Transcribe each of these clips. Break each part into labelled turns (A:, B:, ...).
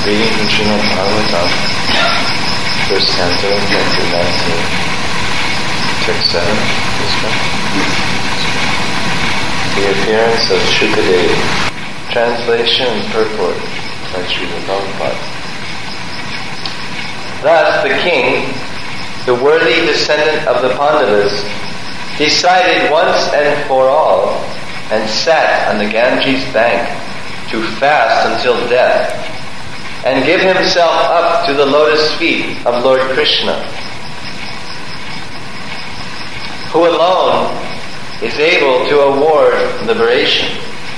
A: Reading from Srimad Bhagavatam, first canto, chapter 19, text 7, this one. The appearance of Shukadeva. Translation and purport by Srila Prabhupada. Thus the king, the worthy descendant of the Pandavas, decided once and for all, and sat on the Ganges bank to fast until death, and give himself up to the lotus feet of Lord Krishna, who alone is able to award liberation.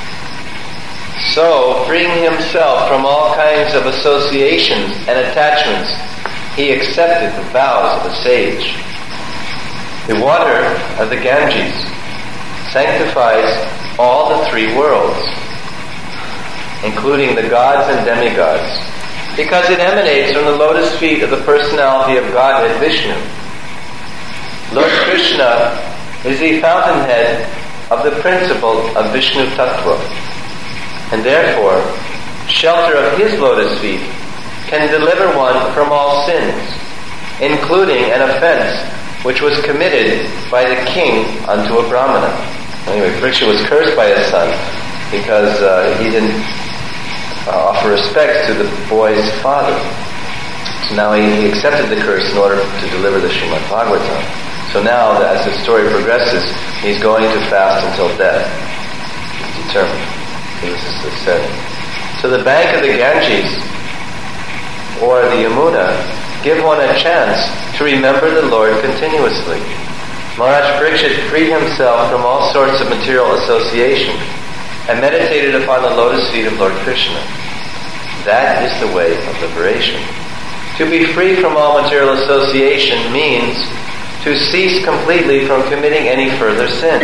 A: So, freeing himself from all kinds of associations and attachments, he accepted the vows of a sage. The water of the Ganges sanctifies all the three worlds, including the gods and demigods, because it emanates from the lotus feet of the personality of Godhead Vishnu. Lord Krishna is the fountainhead of the principle of Vishnu Tattva, and therefore, shelter of his lotus feet can deliver one from all sins, including an offense which was committed by the king unto a Brahmana. Anyway, Parikshit was cursed by his son because he didn't offer respect to the boy's father. So now he accepted the curse in order to deliver the Srimad Bhagavatam. So now, as the story progresses, he's going to fast until death. He's determined. So this is the setting. So the bank of the Ganges, or the Yamuna, give one a chance to remember the Lord continuously. Maharaj Parikshit freed himself from all sorts of material association and meditated upon the lotus feet of Lord Krishna. That is the way of liberation. To be free from all material association means to cease completely from committing any further sin.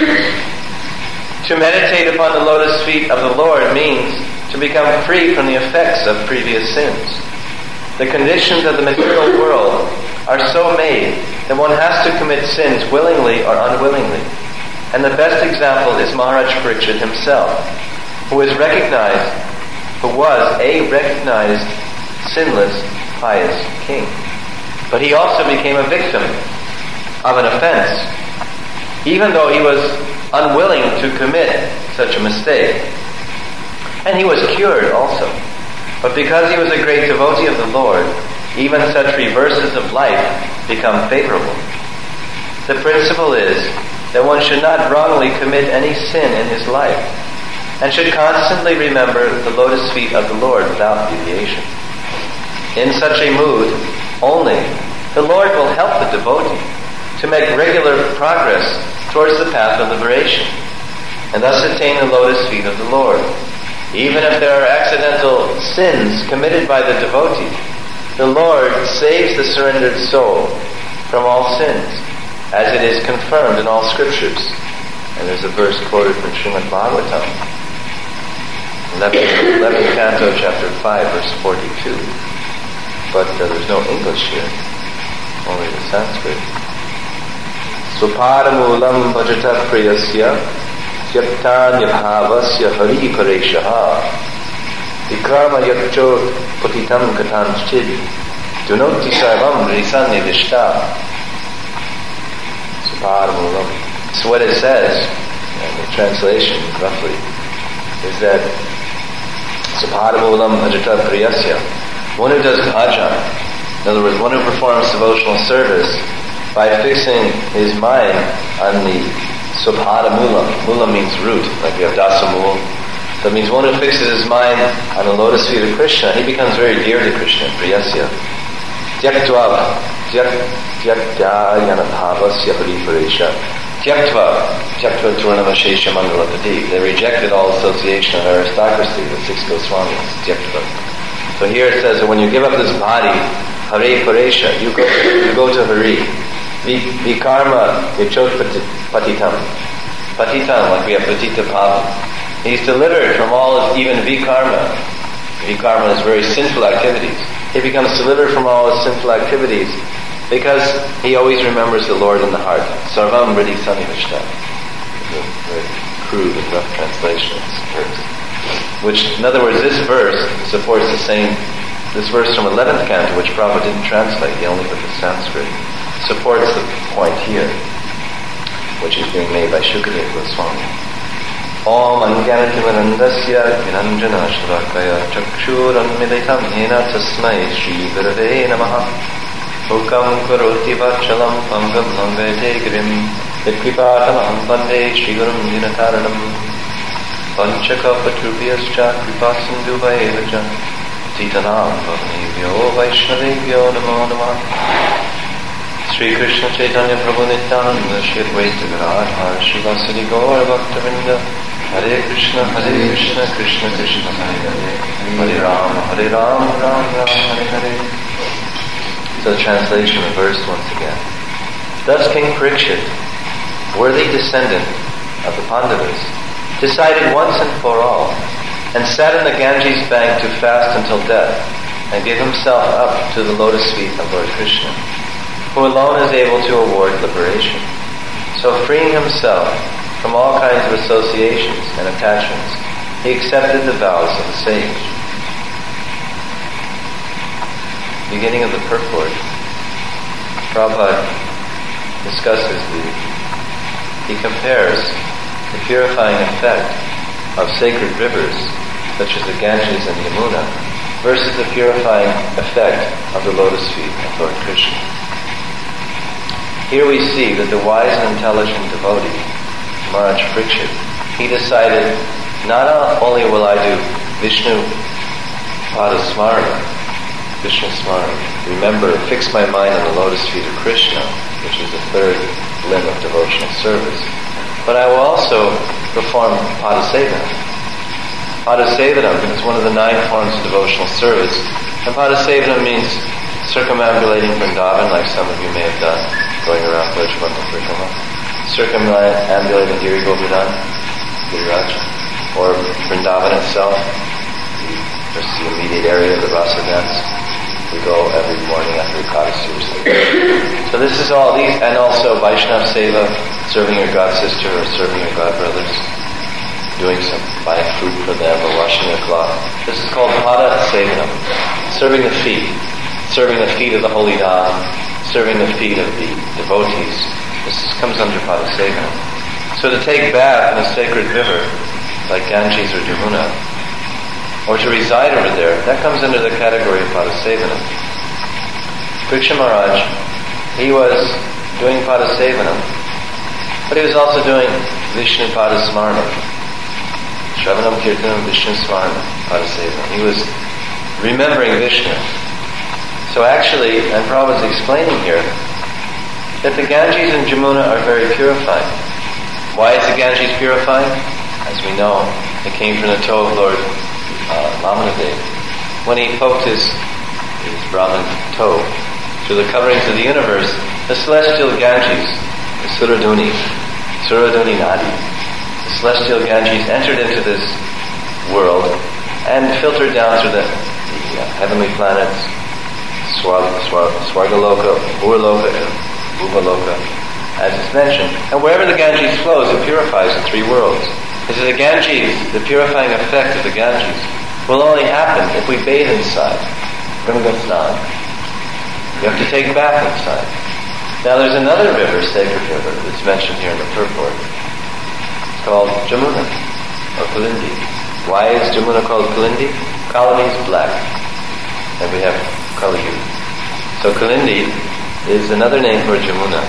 A: To meditate upon the lotus feet of the Lord means to become free from the effects of previous sins. The conditions of the material world are so made that one has to commit sins willingly or unwillingly. And the best example is Maharaj Parikshit himself, who was a recognized sinless, pious king. But he also became a victim of an offense, even though he was unwilling to commit such a mistake. And he was cured also. But because he was a great devotee of the Lord, even such reverses of life become favorable. The principle is that one should not wrongly commit any sin in his life, and should constantly remember the lotus feet of the Lord without deviation. In such a mood, only the Lord will help the devotee to make regular progress towards the path of liberation, and thus attain the lotus feet of the Lord. Even if there are accidental sins committed by the devotee, the Lord saves the surrendered soul from all sins, as it is confirmed in all scriptures. And there's a verse quoted from Srimad Bhagavatam, 11th canto, chapter 5, verse 42. But there's no English here, only the Sanskrit. Swapadamulam bhajata priyasya tyaktanya bhavasya hari pareshaha vikarma yakchot patitam katanchid dunoti sarvam risannidishta. So what it says, and the translation roughly, is that Sapadamulam Ajata Priyasya, one who does bhajan, in other words, one who performs devotional service by fixing his mind on the Sapadamulam. Mula means root, like we have Dasamul. So it means one who fixes his mind on the lotus feet of Krishna, he becomes very dear to Krishna, Priyasya. Tyaktva Yanabhavasya Hariparesha. Tyaktva Turnamashesha Mangalapati. They rejected all association of aristocracy, the 6 Goswamis. Tyaktva. So here it says that when you give up this body, Hare Paresha, you go to Hari. Vikarma Yachot Patitam. Patitam, like we have Patita Pavam. He's delivered from all his, even Vikarma. Vikarma is very sinful activities. He becomes delivered from all his sinful activities because he always remembers the Lord in the heart. Sarvam Riddhi Sannivishta. It's a very crude and rough translation of this verse. which, in other words, this verse supports this verse from 11th canto, which Prabhupada didn't translate, he only put the Sanskrit, supports the point here, which is being made by Shukadeva Goswami. Om Anjanatimandasya Vinanjana Shravakaya Chakshuranmilitam Hena Tasmai Shri Gurave Namaha Mukam Karoti Vachalam Pangam Nangate Grim Vikripatamaham Pande Shri Gurum Dinataranam Panchakapatrubhyascha Kripasindhu Vaevaja Titanam Bhavnevyo Vaishnavevyo Namo Namah Sri Krishna Chaitanya Prabhu Nityananda Shri Advaita Gadadhar Srivasadi Gaura Bhaktavinda Hare Krishna Krishna Krishna Hare Hare Hare Ram Ram Hare Hare. So the translation reversed once again. Thus King Parikshit, worthy descendant of the Pandavas, decided once and for all, and sat on the Ganges bank to fast until death, and gave himself up to the lotus feet of Lord Krishna, who alone is able to award liberation. So freeing himself from all kinds of associations and attachments, he accepted the vows of the sage. Beginning of the purport, Prabhupada discusses he compares the purifying effect of sacred rivers, such as the Ganges and Yamuna, versus the purifying effect of the lotus feet of Lord Krishna. Here we see that the wise and intelligent devotee, Maharaj Parikshit, he decided, not only will I do Vishnu Padasmarana, Vishnu Smarana, remember, fix my mind on the lotus feet of Krishna, which is the third limb of devotional service, but I will also perform Padasevanam. Padasevanam is one of the 9 forms of devotional service, and Padasevanam means circumambulating Vrindavan, like some of you may have done, going around Brajbandha Parikama, circumambulating Giri Govardhan, Giriraj, or Vrindavan itself, just the immediate area of the rasa dance. We go every morning after Ekadasi. So this is all these, and also Vaishnav Seva, serving your god sister or serving your god brothers, doing some, buying food for them or washing their cloth. This is called Pada Sevanam, serving the feet of the holy Dham, serving the feet of the devotees. This comes under Pada Sevanam. So to take bath in a sacred river, like Ganges or Jamuna, or to reside over there, that comes under the category of Padasevanam. Parikshit Maharaj, he was doing Padasevanam, but he was also doing Vishnu Padasmarana. Shravanam Kirtanam Vishnu Smarana Padasevanam. He was remembering Vishnu. So actually, and Prabhupada is explaining here, that the Ganges and Jamuna are very purifying. Why is the Ganges purifying? As we know, it came from the toe of Lord Vamanadev. When he poked his Brahman toe through the coverings of the universe, the celestial Ganges, the Suraduni Nadi, the celestial Ganges entered into this world and filtered down through the heavenly planets, Swargaloka, Bhurloka, and Bhuvaloka, as is mentioned. And wherever the Ganges flows, it purifies the 3 worlds. Because the Ganges, the purifying effect of the Ganges, will only happen if we bathe inside. Ganga Snan. You have to take a bath inside. Now there's another river, sacred river, that's mentioned here in the purport. It's called Jamuna, or Kalindi. Why is Jamuna called Kalindi? Kali means black. And we have Kali. So Kalindi is another name for Jamuna.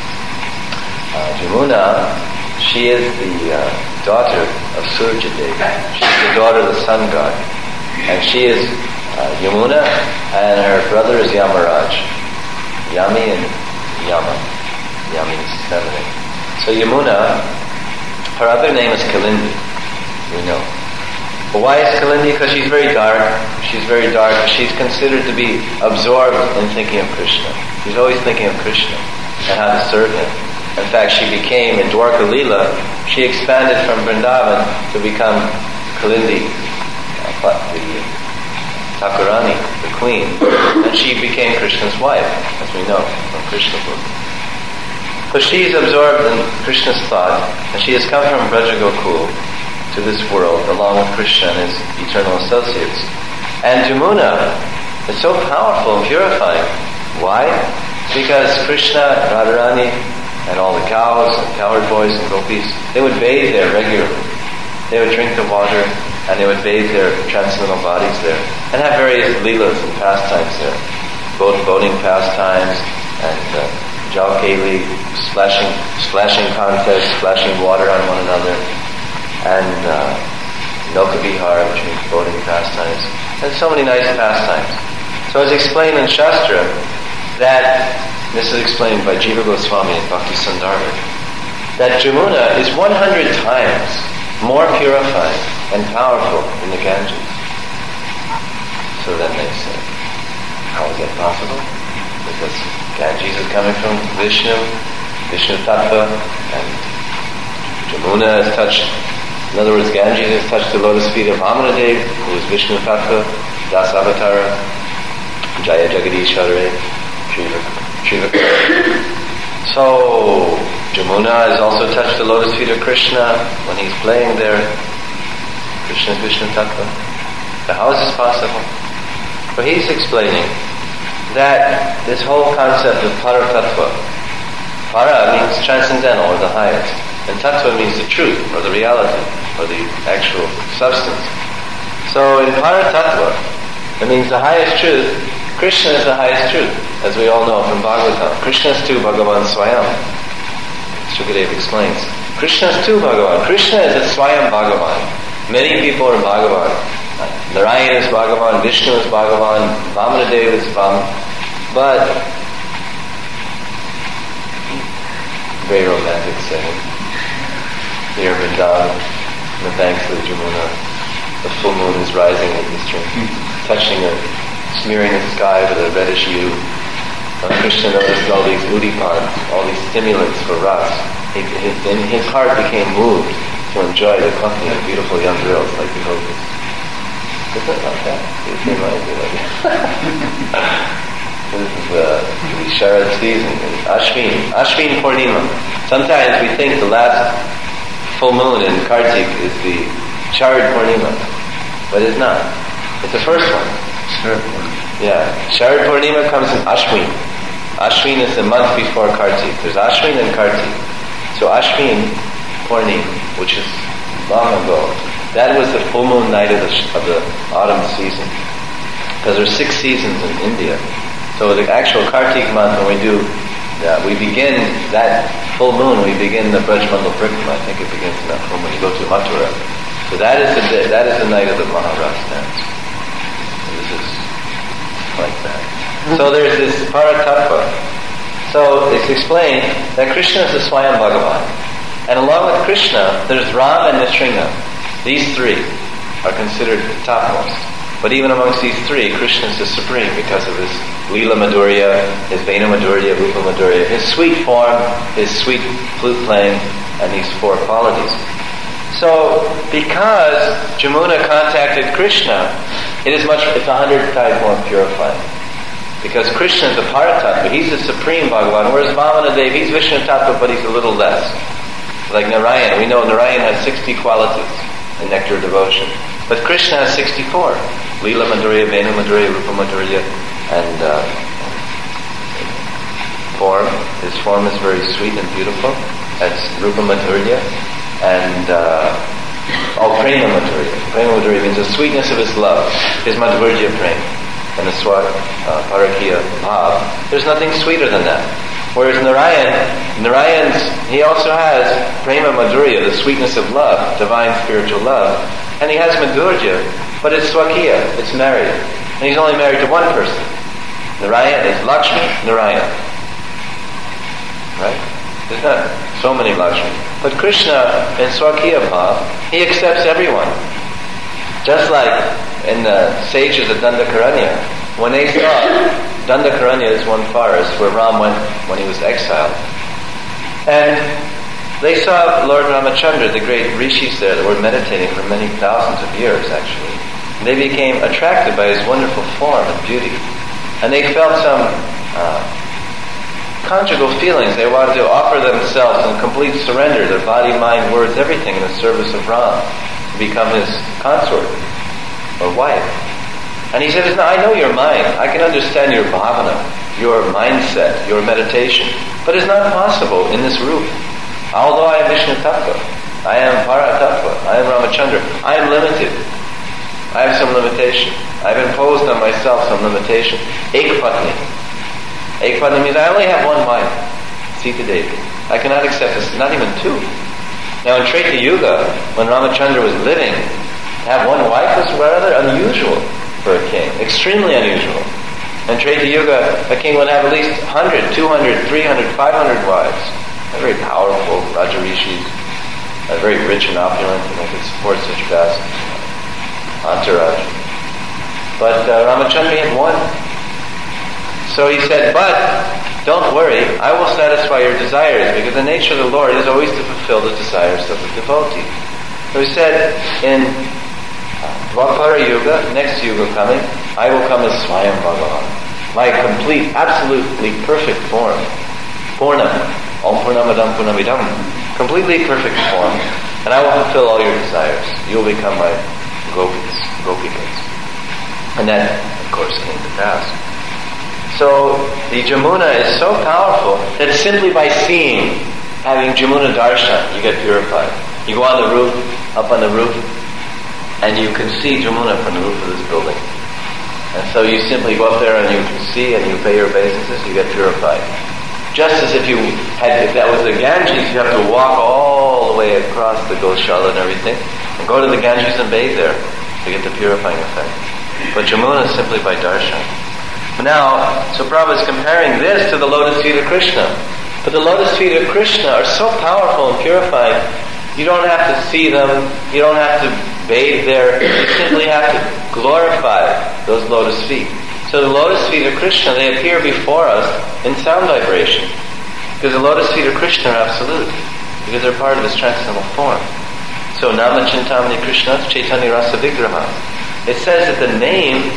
A: Jamuna, she is the daughter of Surjadev. She's the daughter of the sun god. And she is Yamuna, and her brother is Yamaraj. Yami and Yama. Yami is 7. So Yamuna, her other name is Kalindi, we know. But why is Kalindi? Because she's very dark. She's very dark. She's considered to be absorbed in thinking of Krishna. She's always thinking of Krishna and how to serve him. In fact, she became, in Dwarka Leela, she expanded from Vrindavan to become Kalindi, the Thakurani, the queen, and she became Krishna's wife, as we know from Krishna book. So she's absorbed in Krishna's thought, and she has come from Braja Gokul to this world along with Krishna and his eternal associates. And Jamuna is so powerful and purifying. Why? Because Krishna, Radharani, and all the cows and cowherd boys and gopis, they would bathe there regularly. They would drink the water and they would bathe their transcendental bodies there and have various leelas and pastimes there. Boating pastimes and jalkali, splashing contests, splashing water on one another, and Nauka Vihar, which means boating pastimes, and so many nice pastimes. So it's explained in Shastra that, this is explained by Jiva Goswami and Bhakti Sandarbha, that Jamuna is 100 times more purifying and powerful than the Ganges. So then they say, how is that possible? Because Ganges is coming from Vishnu Tattva, and Jamuna has touched, in other words, Ganges has touched the lotus feet of Vamanadev, who is Vishnu Tattva, Dasavatara, Jaya Jagadishvara, Shrivakara. So, Jamuna has also touched the lotus feet of Krishna when he's playing there. Krishna is Vishnu Tattva. So how is this possible? Well, he's explaining that this whole concept of Paratattva, Para means transcendental or the highest, and Tattva means the truth or the reality or the actual substance. So in Paratattva, it means the highest truth. Krishna is the highest truth, as we all know from Bhagavatam. Krishna is tu Bhagavan Swayam. Sukadeva explains. Krishna is tu Bhagavan. Krishna is a Swayam Bhagavan. Many people are Bhagavan. Narayana is Bhagavan, Vishnu is Bhagavan, Vamanadev is Bhagavan. But, very romantic setting. Near Vrindavan, on the banks of the Jamuna, the full moon is rising in the stream, touching it, smearing the sky with a reddish hue. Krishna noticed all these udipans, all these stimulants for ras. His heart became moved to enjoy the company of beautiful young girls like the gopis. Isn't it like that? It reminds me like that. This is the Sharad season, Ashvin Purnima. Sometimes we think the last full moon in Kartik is the Sharad Purnima, but it's not. It's the first one. Yeah, Sharad Purnima comes in Ashwin. Ashwin is the month before Kartik. There's Ashwin and Kartik. So Ashwin Purnima, which is long ago, that was the full moon night of the autumn season. Because there's 6 seasons in India. So the actual Kartik month, when we begin that full moon, we begin the Brajmandal Brikma. I think it begins in that full moon. You go to Mathura. So that is the night of the Maharas dance. And this is like that. So there's this Paratattva. So it's explained that Krishna is the Swayam Bhagavan. And along with Krishna, there's Ram and Nrsimha. These 3 are considered topmost. But even amongst these 3, Krishna is the supreme because of his Leela Madhurya, his Vena Madhurya, Rupa Madhurya, his sweet form, his sweet flute playing, and these 4 qualities. So, because Jamuna contacted Krishna, it's 100 times more purifying. Because Krishna is the Paratattva, he's the supreme Bhagavan, whereas Vamanadev, he's Vishnu Tattva, but he's a little less. Like Narayana, we know Narayana has 60 qualities in nectar devotion. But Krishna has 64. Leela Madhurya, Venu Madhurya, Rupa Madhurya, and form. His form is very sweet and beautiful. That's Rupa Madhurya. And Prema Madhurya. Prema Madhurya means the sweetness of his love. His Madhurya Prema. And the Parakiya Bhav. There's nothing sweeter than that. Whereas Narayan's, he also has Prema Madhurya, the sweetness of love, divine spiritual love. And he has Madhurya, but it's Swakiya, it's married. And he's only married to one person. Narayan is Lakshmi, Narayan. Right? There's not so many Lakshmi. But Krishna in Swakiya Bhav, he accepts everyone. Just like in the sages of Dandakaranya, when they saw, Dandakaranya is one forest where Ram went when he was exiled. And they saw Lord Ramachandra, the great rishis there that were meditating for many thousands of years actually. And they became attracted by his wonderful form and beauty. And they felt some conjugal feelings. They wanted to offer themselves in complete surrender, their body, mind, words, everything in the service of Ram. to become his consort or wife. And he said, I know your mind. I can understand your bhavana, your mindset, your meditation. But it's not possible in this roof. Although I am Vishnu Tattva, I am Para Tattva, I am Ramachandra, I am limited. I have some limitation. I've imposed on myself some limitation. Ekpatni. Ekpatni means I only have one wife, Sita Devi. I cannot accept this, not even two. Now in Treta Yuga, when Ramachandra was living, to have one wife was rather unusual for a king. Extremely unusual. In Treta Yuga, a king would have at least 100, 200, 300, 500 wives. They're very powerful Rajarishis, very rich and opulent, and they could support such vast entourage. But Ramachandra had one. So he said, but don't worry, I will satisfy your desires, because the nature of the Lord is always to fulfill the desires of the devotee. So he said, in Dwapara Yuga, next Yuga coming, I will come as Swayam Bhagavan, my complete, absolutely perfect form. Purnam, Om Purnamadam Purnamidam, completely perfect form, and I will fulfill all your desires. You will become my Gopikas. And that, of course, came to pass. So the Jamuna is so powerful that simply by seeing, having Jamuna Darshan, you get purified. You go on the roof, up on the roof, and you can see Jamuna from the roof of this building. And so you simply go up there and you can see and you pay your obeisances, you get purified. Just as if that was the Ganges, you have to walk all the way across the Goshala and everything, and go to the Ganges and bathe there to get the purifying effect. But Jamuna is simply by darshan. Now, so Prabhupada is comparing this to the lotus feet of Krishna. But the lotus feet of Krishna are so powerful and purifying, you don't have to see them, you don't have to bathe there, you simply have to glorify those lotus feet. So the lotus feet of Krishna, they appear before us in sound vibration. Because the lotus feet of Krishna are absolute. Because they're part of his transcendental form. So Nama Chintamani Krishna Chaitanya Rasa Vigraha. It says that the name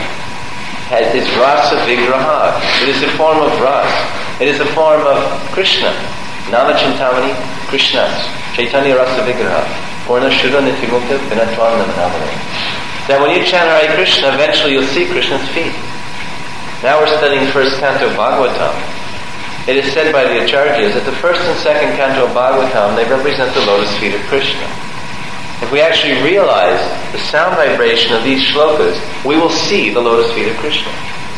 A: is Rasa Vigraha. It is a form of Ras. It is a form of Krishna. Nama Chintamani Krishna Chaitanya Rasa Vigraha. Purna Shuddha Nityamukta Vinatvam Namanavane. That when you chant Hare Krishna, eventually you'll see Krishna's feet. Now we're studying first canto Bhagavatam. It is said by the Acharyas that the first and second canto Bhagavatam, they represent the lotus feet of Krishna. If we actually realize the sound vibration of these shlokas, we will see the lotus feet of Krishna.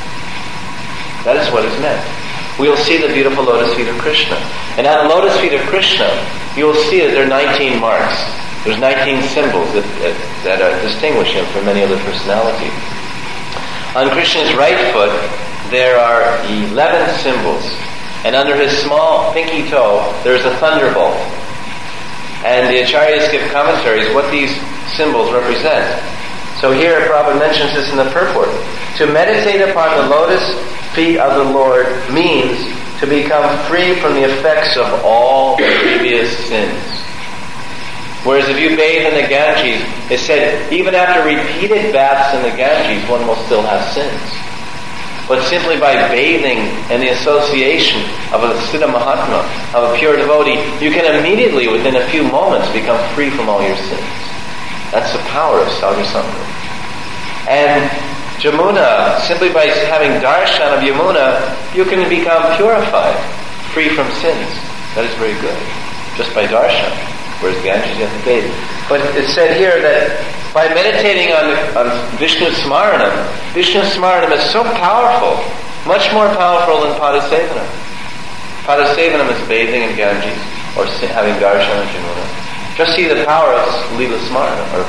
A: That is what is meant. We will see the beautiful lotus feet of Krishna. And on the lotus feet of Krishna, you will see that there are 19 marks. There's 19 symbols that distinguish him from many other personalities. On Krishna's right foot, there are 11 symbols. And under his small pinky toe, there's a thunderbolt. And the Acharyas give commentaries what these symbols represent. So here, Prabhupada mentions this in the purport. To meditate upon the lotus feet of the Lord means to become free from the effects of all previous sins. Whereas if you bathe in the Ganges, it said even after repeated baths in the Ganges, one will still have sins. But simply by bathing in the association of a Siddha Mahatma, of a pure devotee, you can immediately, within a few moments, become free from all your sins. That's the power of Sadhu Sangha. And Jamuna, simply by having darshan of Yamuna, you can become purified, free from sins. That is very good, just by darshan. Whereas Ganges you have to bathe. But it's said here that by meditating on Vishnu Smaranam, Vishnu Smaranam is so powerful, much more powerful than Padasevanam. Padasevanam is bathing in Ganges, or having darshan of Jamuna. Just see the power of Leela Smaranam, or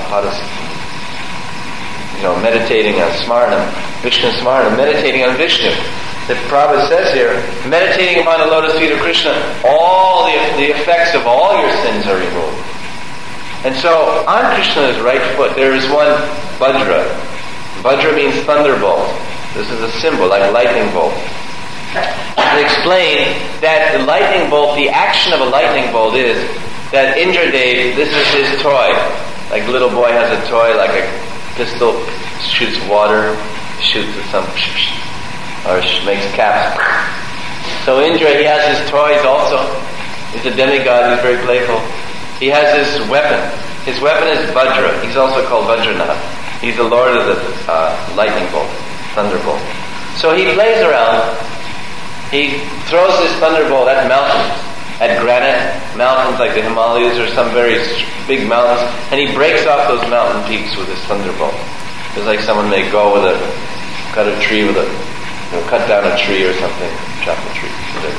A: meditating on Smaranam, Vishnu Smaranam, meditating on Vishnu. The Prabhupada says here, meditating upon the lotus feet of Krishna, all the effects of all your sins are removed. And so, on Krishna's right foot, there is one Vajra. Vajra means thunderbolt. This is a symbol, like a lightning bolt. To explain that the lightning bolt, the action of a lightning bolt is that Indradev, this is his toy. Like a little boy has a toy, like a pistol, shoots water, shoots at some... or makes caps. So Indra, he has his toys also. He's a demigod, he's very playful. He has his weapon. His weapon is Vajra. He's also called Vajranath. He's the lord of the lightning bolt, thunderbolt. So he plays around. He throws this thunderbolt at mountains, at granite mountains like the Himalayas or some very big mountains, and he breaks off those mountain peaks with his thunderbolt. It's like someone may go with cut a tree with cut down a tree or something, chop a tree, whatever.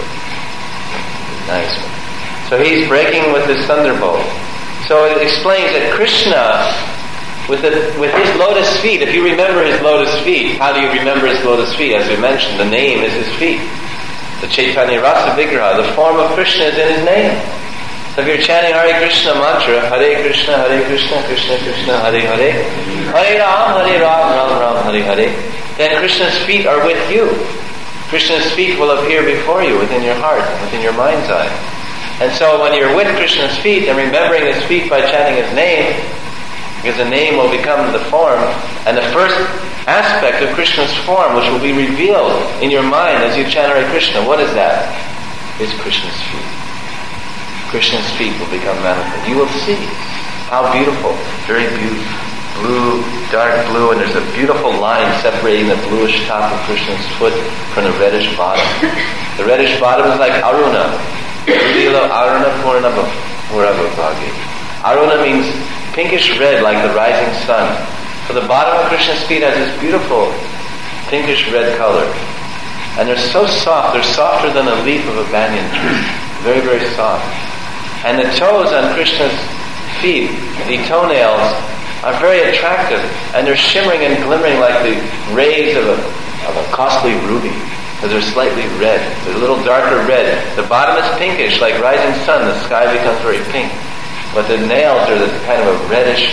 A: Nice one. So he's breaking with his thunderbolt. So it explains that Krishna, with his lotus feet, if you remember his lotus feet, how do you remember his lotus feet? As we mentioned, the name is his feet. The Chaitanya Rasa Vigraha, the form of Krishna is in his name. So if you're chanting Hare Krishna mantra, Hare Krishna, Krishna Krishna, Hare Hare, Hare Ram, Ram Ram, Hare Hare, then Krishna's feet are with you. Krishna's feet will appear before you within your heart and within your mind's eye. And so when you're with Krishna's feet and remembering his feet by chanting his name, because the name will become the form, and the first aspect of Krishna's form, which will be revealed in your mind as you chant Hare Krishna, what is that? Is Krishna's feet. Krishna's feet will become manifest. You will see how beautiful, very beautiful, blue, dark blue, and there's a beautiful line separating the bluish top of Krishna's foot from the reddish bottom. The reddish bottom is like Aruna. Aruna Purnava Bhagi. Aruna means pinkish red like the rising sun. So the bottom of Krishna's feet has this beautiful pinkish red color. And they're so soft, they're softer than a leaf of a banyan tree. Very, very soft. And the toes on Krishna's feet, the toenails, are very attractive. And they're shimmering and glimmering like the rays of a costly ruby. Because they're slightly red. They're a little darker red. The bottom is pinkish, like rising sun. The sky becomes very pink. But the nails are this kind of a reddish,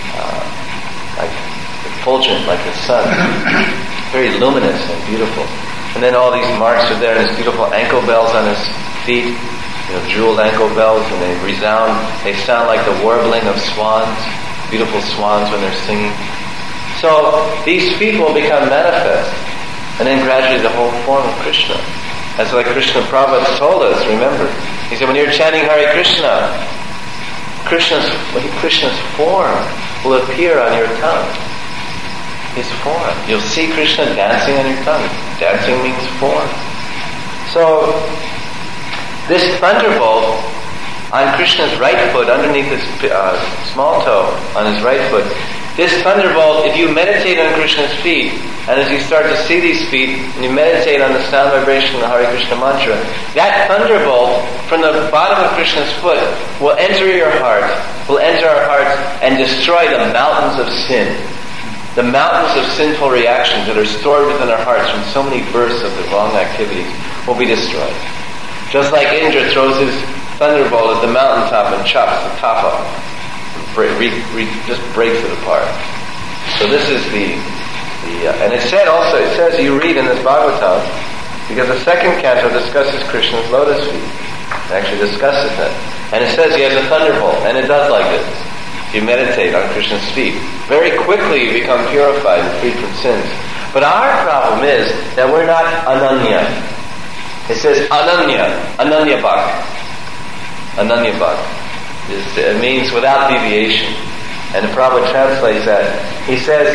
A: like effulgent, like the sun. Very luminous and beautiful. And then all these marks are there, and his beautiful ankle bells on his feet, jeweled ankle bells, and they resound. They sound like the warbling of swans, beautiful swans when they're singing. So these feet will become manifest, and then gradually the whole form of Krishna. That's like Krishna Prabhupada told us, remember. He said, when you're chanting Hare Krishna, Krishna's form will appear on your tongue. His form. You'll see Krishna dancing on your tongue. Dancing means form. So, this thunderbolt on Krishna's right foot, underneath his small toe on his right foot, this thunderbolt, if you meditate on Krishna's feet, and as you start to see these feet, and you meditate on the sound vibration of the Hare Krishna mantra, that thunderbolt from the bottom of Krishna's foot will enter your heart, will enter our hearts and destroy the mountains of sin. The mountains of sinful reactions that are stored within our hearts from so many births of the wrong activities will be destroyed. Just like Indra throws his thunderbolt at the mountaintop and chops the top off. Just breaks it apart. So this is and it says you read in this Bhagavatam, because the second canto discusses Krishna's lotus feet. It actually discusses that. And it says he has a thunderbolt, and it does like this. If you meditate on Krishna's feet, very quickly you become purified and freed from sins. But our problem is that we're not Ananya. It says Ananya Bhakt. Ananya Bhakt. It means without deviation. And the Prabhupada translates that. He says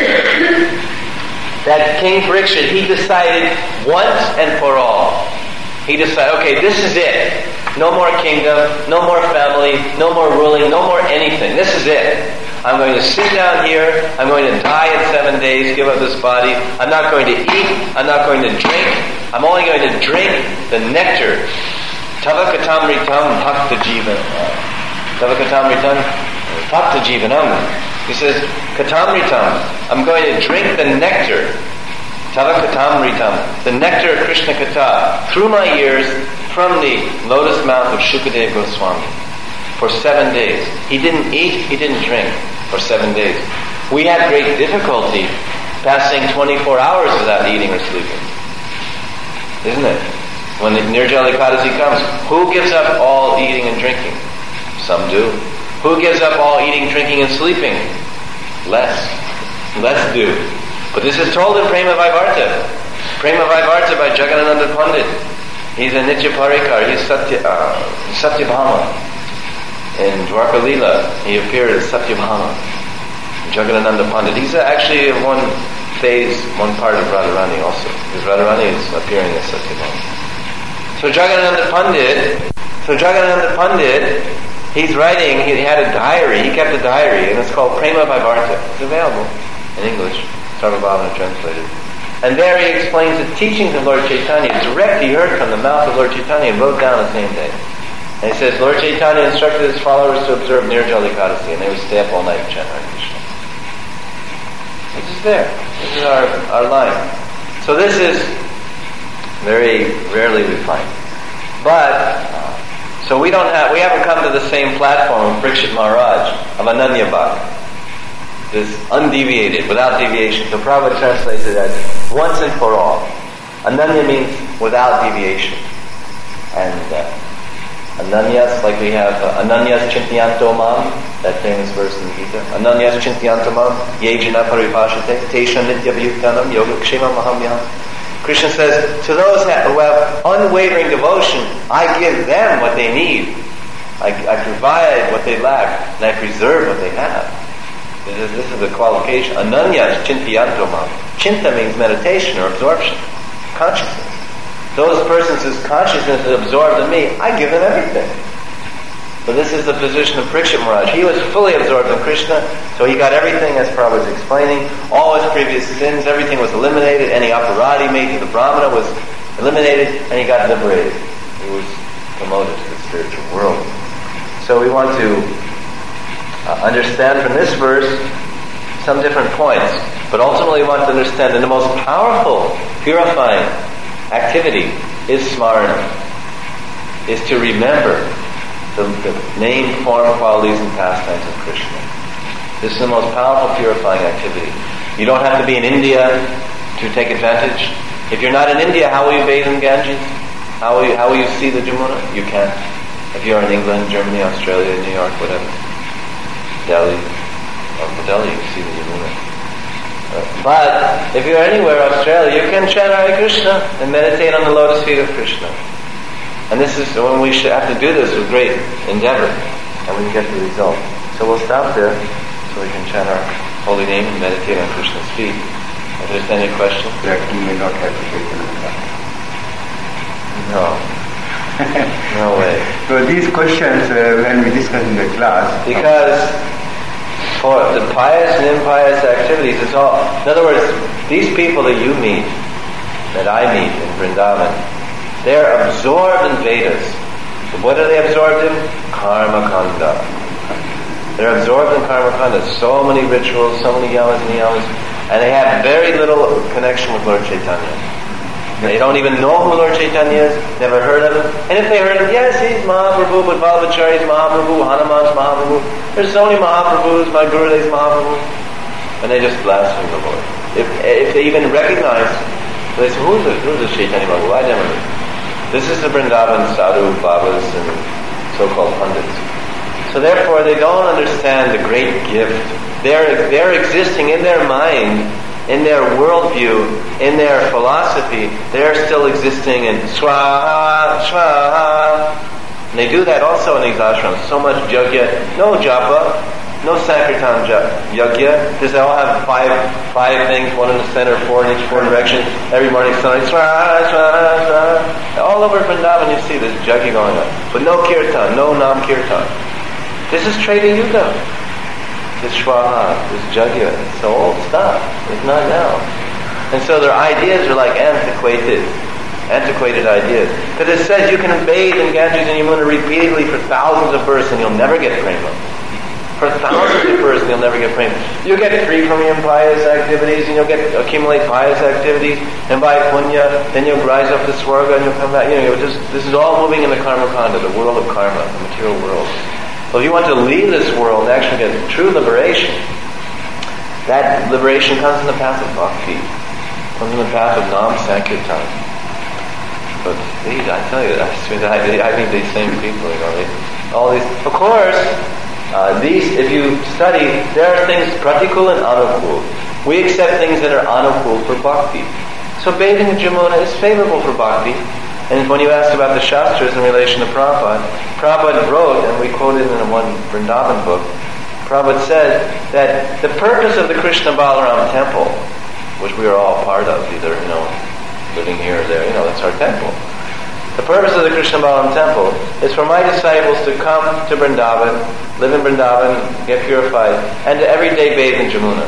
A: that King Parikshit, he decided once and for all. He decided, okay, this is it. No more kingdom, no more family, no more ruling, no more anything. This is it. I'm going to sit down here. I'm going to die in 7 days, give up this body. I'm not going to eat. I'm not going to drink. I'm only going to drink the nectar. Tava katamritam bhakta jivanam. Tava katamritam bhakta jivanam. He says, katamritam. I'm going to drink the nectar. Tava katamritam. The nectar of Krishna Katha through my ears from the lotus mouth of Shukadeva Goswami. For 7 days. He didn't eat, he didn't drink for 7 days. We had great difficulty passing 24 hours without eating or sleeping. Isn't it? When the Nirjala Ekadasi comes, who gives up all eating and drinking? Some do. Who gives up all eating, drinking, and sleeping? Less do. But this is told in Prema Vaivarta. Prema Vaivarta by Jagannananda Pandit. He's a Nitya Parikar. He's Satyabhama. in Dwarka Leela, he appeared as Satyabhama, Jagadananda Pandit. He's actually one phase, one part of Radharani also, because Radharani is appearing as Satyabhama. So Jagadananda Pandit, he's writing, he had a diary, he kept a diary, and it's called Prema Vaivarta. It's available in English, Sarvabhavana translated. And there he explains the teachings of Lord Chaitanya, directly heard from the mouth of Lord Chaitanya, and wrote down the same day. And he says, Lord Chaitanya instructed his followers to observe Nirjala Ekadasi, and they would stay up all night and chant Hare Krishna. This is there. This is our line. So this is very rarely we find. But, so we haven't come to the same platform of Parikshit Maharaj, of Ananya Bhakti. This undeviated, without deviation. So Prabhupada translates it as once and for all. Ananya means without deviation. And Ananyas, like we have Ananyas Chintyanto Mam, that famous verse in the Gita. Ananyas Chintyanto Mam, Yejana Paripashate, Tesha Nitya Vyuktanam, Yoga Kshema Mahamyam. Krishna says, to those who have unwavering devotion, I give them what they need. I provide what they lack, and I preserve what they have. This is the qualification. Ananyas Chintyanto Mam. Chinta means meditation or absorption, consciousness. Those persons whose consciousness is absorbed in me, I give them everything. But this is the position of Parikshit Maharaj. He was fully absorbed in Krishna, so he got everything, as Prabhupada was explaining. All his previous sins, everything was eliminated. Any aparadhi made to the Brahmana was eliminated, and he got liberated. He was promoted to the spiritual world. So we want to understand from this verse some different points, but ultimately we want to understand that the most powerful, purifying activity is smarana, is to remember the name, form, qualities, and pastimes of Krishna. This is the most powerful purifying activity. You don't have to be in India to take advantage. If you're not in India, how will you bathe in Ganges? How will you see the Jamuna? You can't. If you're in England, Germany, Australia, New York, whatever, Delhi, you can see the Jamuna. But if you're anywhere, Australia, you can chant Hare Krishna and meditate on the lotus feet of Krishna. And this is when we should have to do this with great endeavor, and we can get the result. So we'll stop there, so we can chant our holy name and meditate on Krishna's feet. If there's any questions?
B: You may not have to take them.
A: No. No way.
B: So these questions, when we discuss in the class...
A: Because for the pious and impious activities, it's all... In other words, these people that you meet, that I meet in Vrindavan, they're absorbed in Vedas. What are they absorbed in? Karma Kanda. They're absorbed in Karma Kanda. So many rituals, so many yamas and niyamas, and they have very little connection with Lord Chaitanya. They don't even know who Lord Chaitanya is, never heard of him. And if they heard of him, yes, he's Mahaprabhu, but Vallabhachari is Mahaprabhu, Hanuman's Mahaprabhu. There's so many Mahaprabhus, my Gurudev's Mahaprabhu. And they just blaspheme the Lord. If they even recognize, they say, who's this Chaitanya Mahaprabhu? I never heard. This is the Vrindavan Sadhu, Babas, and so-called Pandits. So therefore, they don't understand the great gift. They're existing in their mind, in their worldview, in their philosophy. They're still existing in swaha, swaha. And they do that also in these ashrams. So much yajna, no japa, no sankirtan yajna, because they all have five things, one in the center, four in each four directions. Every morning, sunrise, swaha, swaha, swaha. All over Vrindavan you see this yajna going on. But no kirtan, no nam kirtan. This is Treta Yuga. This Shwaha, this Jagya, it's old stuff. It's not now. And so their ideas are like antiquated ideas. Because it says you can bathe in Ganges and Yamuna repeatedly for thousands of births and you'll never get prema. For thousands of births and you'll never get prema. You'll get free from your impious activities and you'll accumulate pious activities, and by punya, then you'll rise up to Swarga and you'll come back. This is all moving in the Karma Kanda, the world of karma, the material world. Well, if you want to leave this world and actually get true liberation, that liberation comes in the path of bhakti, comes in the path of Nam Sankirtan. But these, I tell you, I think these same people, all these. Of course, these, if you study, there are things pratikul and anukul. We accept things that are anukul for bhakti. So bathing in Jamuna is favorable for bhakti. And when you asked about the Shastras in relation to Prabhupada wrote, and we quoted in one Vrindavan book, Prabhupada said that the purpose of the Krishna Balaram temple, which we are all part of, either, living here or there, that's our temple. The purpose of the Krishna Balaram temple is for my disciples to come to Vrindavan, live in Vrindavan, get purified, and to every day bathe in Jamuna.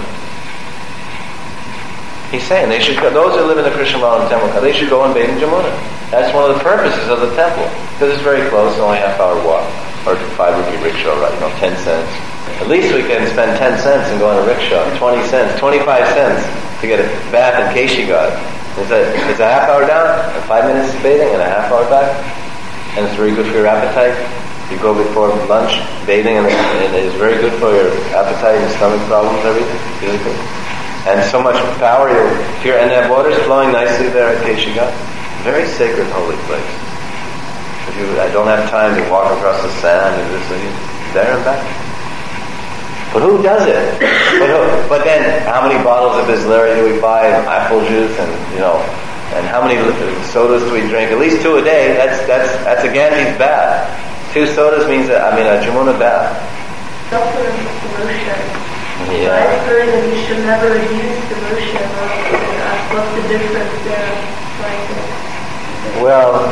A: He's saying they should go, those who live in the Krishna Balaram temple, they should go and bathe in Jamuna. That's one of the purposes of the temple, because it's very close, only a half-hour walk, or 5 rupee rickshaw ride, 10 cents. At least we can spend 10 cents and go on a rickshaw, 20 cents, 25 cents to get a bath in Keshigarh. It's a half hour down, and 5 minutes bathing, and a half hour back. And it's very good for your appetite. You go before lunch, bathing, and it is very good for your appetite and stomach problems, everything. Really good. And so much power, and that water's flowing nicely there at Keshigarh. Very sacred, holy place. I don't have time to walk across the sand and this, there and back. But who does it? But then, how many bottles of Bisleri do we buy, and apple juice, and how many sodas do we drink? At least 2 a day. That's a Ganges bath. 2 sodas means a Jamuna bath. Yeah.
C: I've heard that you should never use devotion. What's the difference there?
A: Well,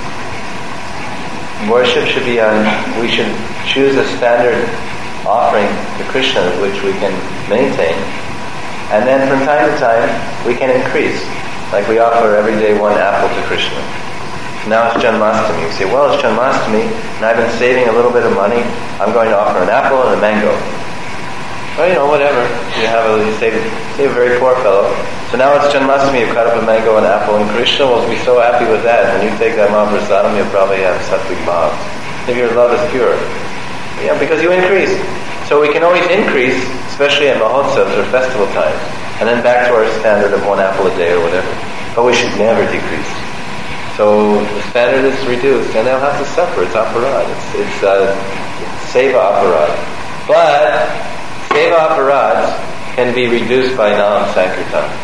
A: worship should be we should choose a standard offering to Krishna which we can maintain, and then from time to time we can increase, like we offer every day 1 apple to Krishna. Now it's Janmashtami. You say, well, it's Janmashtami and I've been saving a little bit of money, I'm going to offer an apple and a mango. Well, whatever. You save a very poor fellow. So now it's Janmashtami, you cut up a mango and an apple, and Krishna will be so happy with that. When you take that Mahaprasadam, you'll probably have Sattvic Bhav, if your love is pure. Yeah, because you increase. So we can always increase, especially at Mahotsavas or festival times, and then back to our standard of 1 apple a day or whatever. But we should never decrease. So the standard is reduced, and they'll have to suffer. It's aparad. It's seva aparad. But seva aparads can be reduced by Nam Sankirtan.